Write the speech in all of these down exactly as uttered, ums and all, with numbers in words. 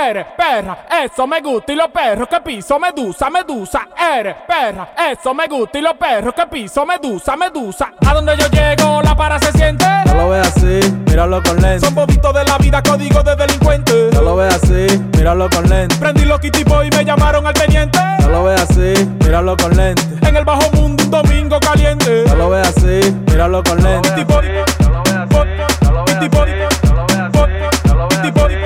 eres perra, eso me gusta y los perros que piso, medusa, medusa, eres perra, eso me gusta y los perros que piso, medusa, medusa. A donde yo llego la para se siente. No lo veas así, míralo con lente. Son bobitos de la vida, código de delincuente. No lo veas así, míralo con lente. Prendí los Kitty Boy y me llamaron al teniente. No lo veas así, míralo con lente. En el bajo mundo un domingo caliente. No lo veas así, míralo con lente. Kitty Boy, Kitty Boy, Kitty Boy,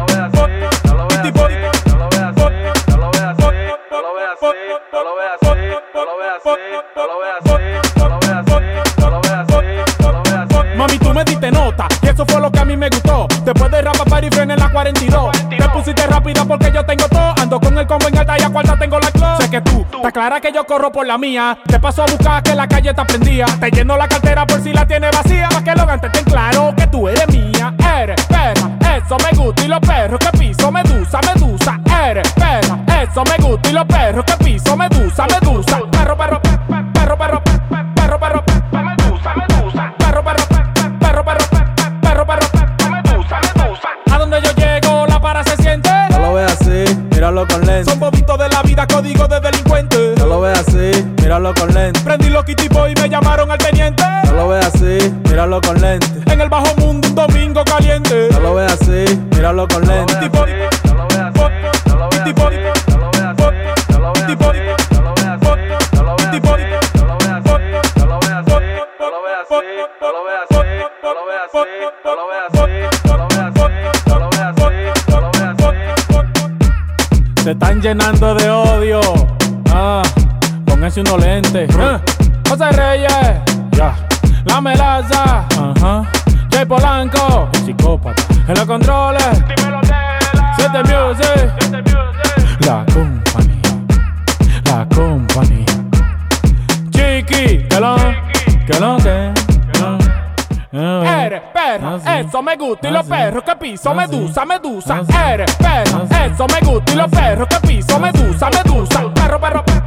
mami, tú me diste nota y eso fue lo que a mí me gustó. Después de rapa para y frena en la cuarenta y dos. Te pusiste rápida porque yo tengo todo. Ando con el combo en alta y a cuarta tengo la club. Sé que tú, te clara que yo corro por la mía. Te paso a buscar que la calle está prendida. Te lleno la cartera por si la tienes vacía. Pa' que los gantes ten claro que tú eres mía. Eres perra, eso me gusta y los perros que piso, medusa, medusa. Eres perra, eso me gusta y los perros que piso, medusa, medusa. Perro, perro, perro, perro, perro, perro, perro, medusa, medusa. Perro, perro, perro, perro, perro, perro, medusa, medusa. A donde yo llego la para se siente. No lo veas así, míralo con lente. Son bobitos de la vida, código de delincuente. No lo veas así, míralo con lente. Prendí los Kitty Boy y me llamaron al teniente. No lo veas así, míralo con lente. En el bajo mundo un domingo caliente. No lo veas así, míralo con lente. Kitty Boy, Kitty Boy, Kitty Boy, Kitty Boy. Se están llenando de odio. Ah, pónganse unos lentes. Eh, José Reyes, Ya, La Melaza, ajá, Jay Polanco, el psicópata. en los controles, Siete Music, La compañía, la compañía. Chiqui, que lo, Que lo que, que lo. eres perra, Ah, sí. eso me gusta y Ah, los sí. perros que piso, Ah, medusa, sí. medusa. Ah, sí. Eres perra, Ah, sí. eso me gusta y los perros que piso, medusa, medusa. Perro, perro, perro.